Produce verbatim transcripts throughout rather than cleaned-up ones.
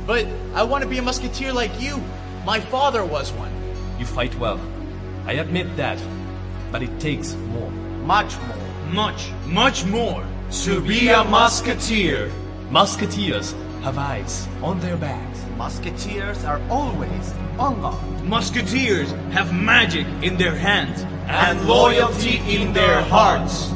But I want to be a musketeer like you. My father was one. You fight well. I admit that. But it takes more. Much more. Much, much more. To be a musketeer. Musketeers have eyes on their backs. Musketeers are always on guard. Musketeers have magic in their hands. And loyalty in their hearts.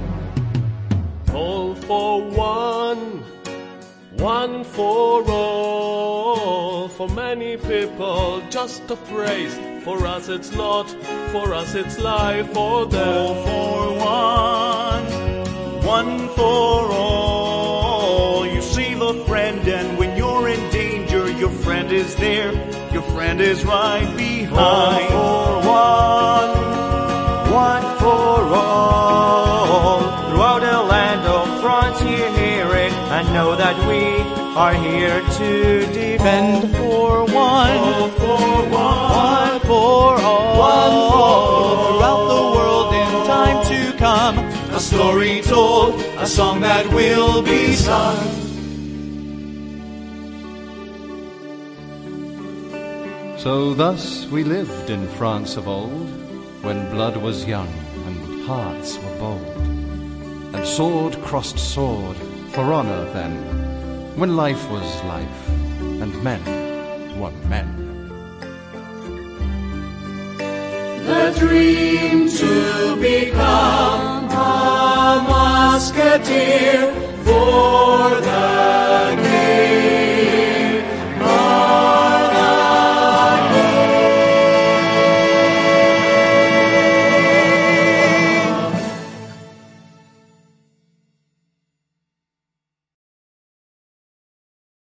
All for one, one for all. For many people, just a phrase. For us it's not, for us it's life or death. All for one, one for all. You save a friend, and when you're in danger, your friend is there, your friend is right behind. All for one, one for all. Throughout a land of frontier, hear it, and know that we are here to defend. For one, all for one, one for all. One for throughout the world in time to come. A story told, a song that will be sung. So thus we lived in France of old, when blood was young and hearts were bold, and sword crossed sword for honor then, when life was life and men were men. The dream to become a musketeer for